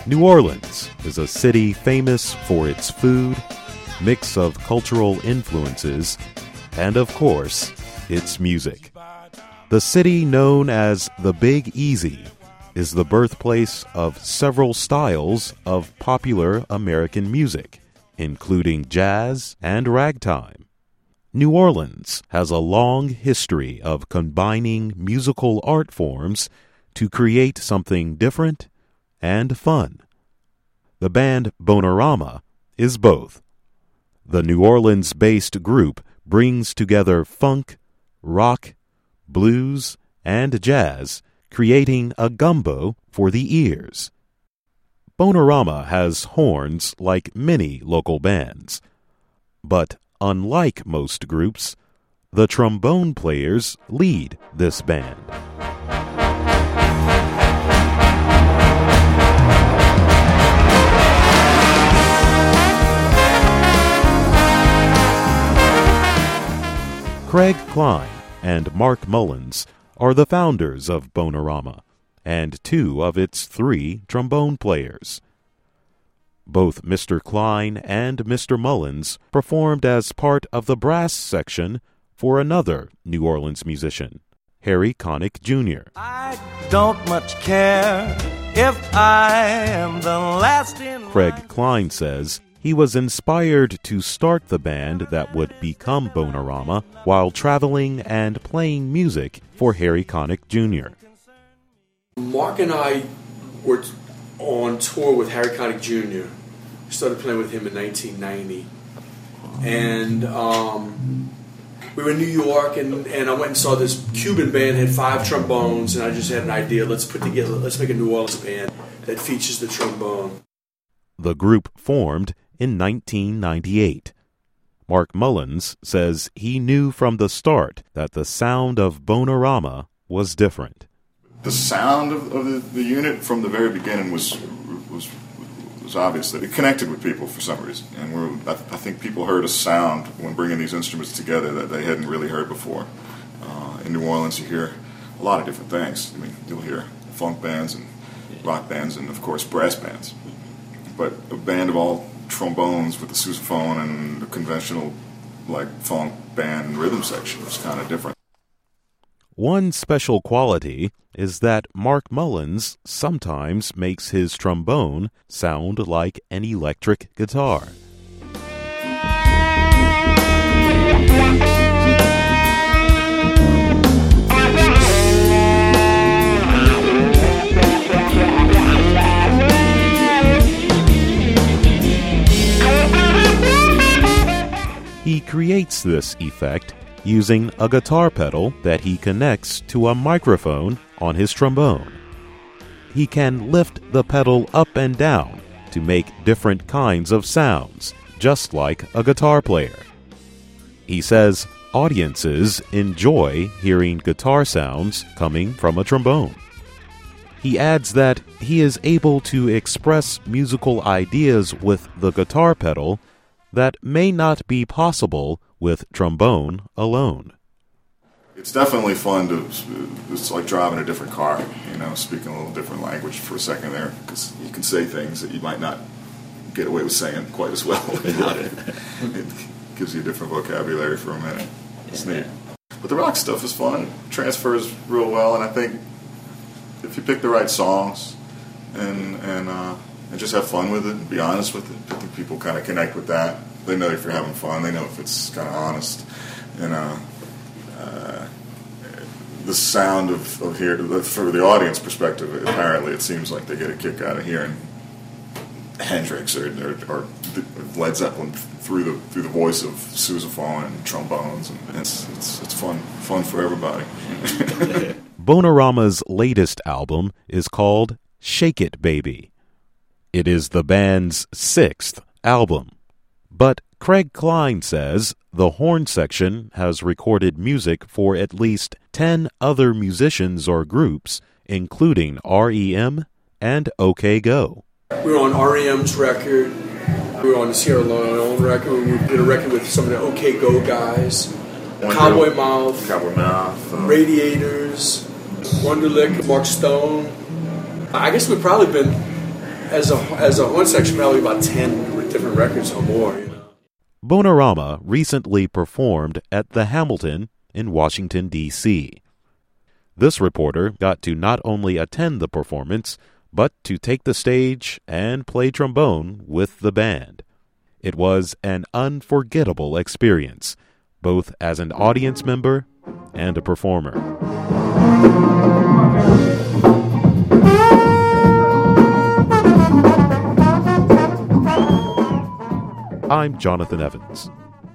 New Orleans is a city famous for its food, mix of cultural influences, and of course, its music. The city known as the Big Easy is the birthplace of several styles of popular American music, including jazz and ragtime. New Orleans has a long history of combining musical art forms to create something different and fun. The band Bonarama is both. The New Orleans-based group brings together funk, rock, blues, and jazz, creating a gumbo for the ears. Bonarama has horns like many local bands. But unlike most groups, the trombone players lead this band. Craig Klein and Mark Mullins are the founders of Bonarama and two of its three trombone players. Both Mr. Klein and Mr. Mullins performed as part of the brass section for another New Orleans musician, Harry Connick Jr. I don't much care if I am the last in line. Craig Klein says he was inspired to start the band that would become Bonarama while traveling and playing music for Harry Connick Jr. Mark and I were on tour with Harry Connick Jr. We started playing with him in 1990. And we were in New York, and I went and saw this Cuban band, had 5 trombones, and I just had an idea. Let's make a New Orleans band that features the trombone. The group formed in 1998. Mark Mullins says he knew from the start that the sound of Bonarama was different. The sound of the unit from the very beginning was obvious that it connected with people for some reason. And I think people heard a sound when bringing these instruments together that they hadn't really heard before. In New Orleans, you hear a lot of different things. I mean, you'll hear funk bands and rock bands and, of course, brass bands. But a band of all trombones with the sousaphone and the conventional, like, funk band and rhythm section was kind of different. One special quality is that Mark Mullins sometimes makes his trombone sound like an electric guitar. He creates this effect using a guitar pedal that he connects to a microphone on his trombone. He can lift the pedal up and down to make different kinds of sounds, just like a guitar player. He says audiences enjoy hearing guitar sounds coming from a trombone. He adds that he is able to express musical ideas with the guitar pedal that may not be possible with trombone alone. It's definitely fun it's like driving a different car, speaking a little different language for a second there, because you can say things that you might not get away with saying quite as well. It gives you a different vocabulary for a minute. It's neat. But the rock stuff is fun. It transfers real well, and I think if you pick the right songs and just have fun with it and be honest with it, I think people kind of connect with that. They know if you're having fun. They know if it's kind of honest. And the sound of here, for the audience perspective, apparently it seems like they get a kick out of hearing Hendrix or Led Zeppelin through the voice of sousaphone and trombones, and it's fun for everybody. Bonarama's latest album is called Shake It Baby. It is the band's 6th album. But Craig Klein says the horn section has recorded music for at least 10 other musicians or groups, including REM and OK Go. We were on REM's record. We were on the Sierra Leone record. We did a record with some of the OK Go guys. Cowboy Mouth. Radiators. Wonderlic. Mark Stone. I guess we've probably been as a horn section, probably about 10 different records or more. Bonerama recently performed at the Hamilton in Washington, D.C. This reporter got to not only attend the performance, but to take the stage and play trombone with the band. It was an unforgettable experience, both as an audience member and a performer. I'm Jonathan Evans.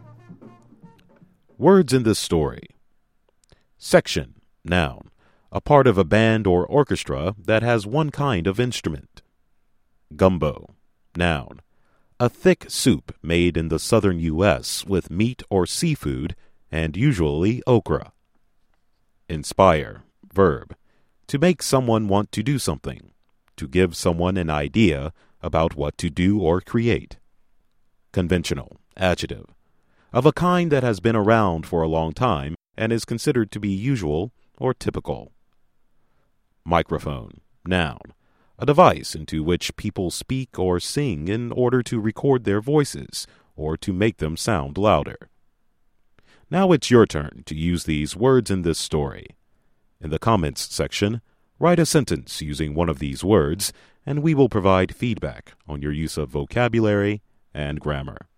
Words in this story. Section, noun, a part of a band or orchestra that has one kind of instrument. Gumbo, noun, a thick soup made in the southern U.S. with meat or seafood and usually okra. Inspire, verb, to make someone want to do something, to give someone an idea about what to do or create. Conventional, adjective, of a kind that has been around for a long time and is considered to be usual or typical. Microphone, noun, a device into which people speak or sing in order to record their voices or to make them sound louder. Now it's your turn to use these words in this story. In the comments section, write a sentence using one of these words, and we will provide feedback on your use of vocabulary and grammar.